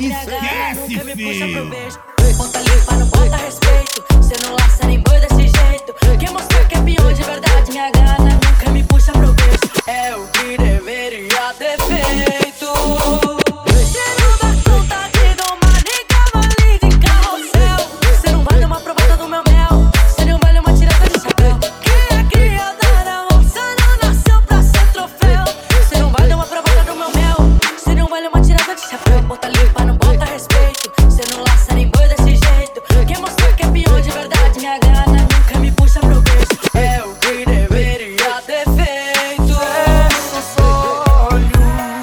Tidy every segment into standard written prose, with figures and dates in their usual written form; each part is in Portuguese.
Esquece, filho. Bota limpa, não bota respeito. Cê não laça nem boi desse jeito. Quem mostrou que é pior de verdade, minha gana nunca me puxa pro beijo. É o que deveria ter feito. Cê não dá conta que dou uma nega vale de carrossel. Cê não vale uma provada do meu mel. Cê não vale uma tirada de chapéu. Cria da roça não nasceu pra ser troféu. Cê não vale uma provada do meu mel. Cê não vale uma tirada de chapéu. Bota limpa, não bota respeito. Cê não laça nem boi desse jeito. Quem mostrou que é pior de verdade, minha gana nunca me puxa pro beijo. É o que deveria ter feito. Fecha os olhos,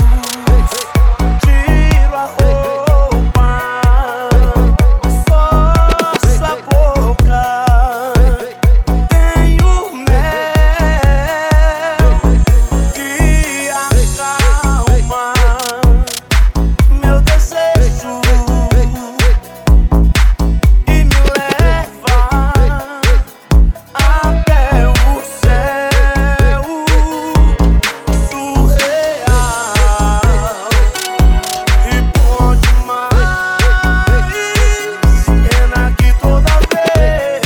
tiro a roupa, forço a boca, tenho mel que acalma meu desejo e me leva até o céu surreal e bom demais. Pena que toda vez,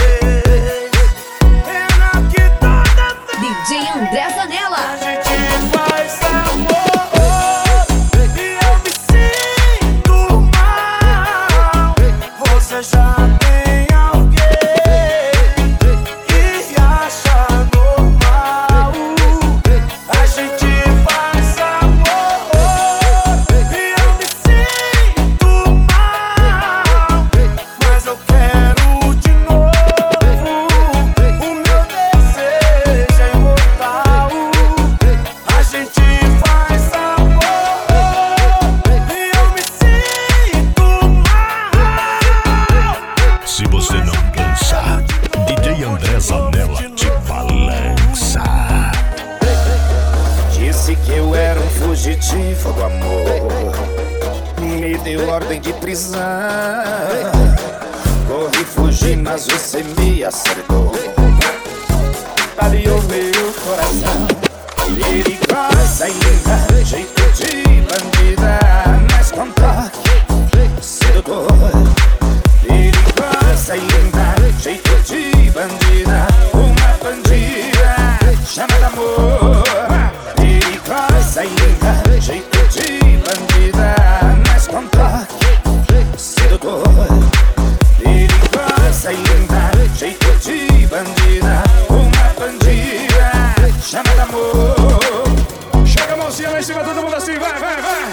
pena que toda vez DJ André Zanella. a gente faz amor e eu me sinto mal. Você já tem alguém e acha normal. A gente faz amor e eu me sinto mal, mas eu quero de novo. O meu desejo é imortal. A gente faz amor e eu me sinto mal. Se você não dançar, DJ André Zanella te balança. Disse que eu era um fugitivo do amor, me deu ordem de prisão. Corri, fugi, mas você me acertou. Aliou meu coração. Perigosa e linda, jeito de bandida, mas com toque sedutor. Perigosa e linda, jeito de bandida, uma bandida chamada amor. Perigosa e linda, jeito de bandida, mas com toque sedutor. Perigosa e linda, jeito de bandida, uma bandida chamada amor. Chega a mãozinha lá em cima, todo mundo assim, vai, vai, vai.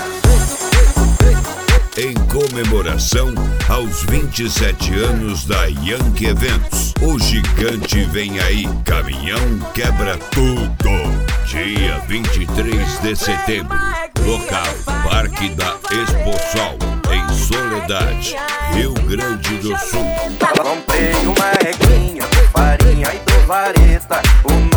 Em comemoração aos 27 anos da Yankee Eventos, o gigante vem aí, caminhão quebra tudo. Dia 23 de setembro, local Parque da Exposol, em Soledade, Rio Grande do Sul. Comprei uma reguinha com farinha e do vareta.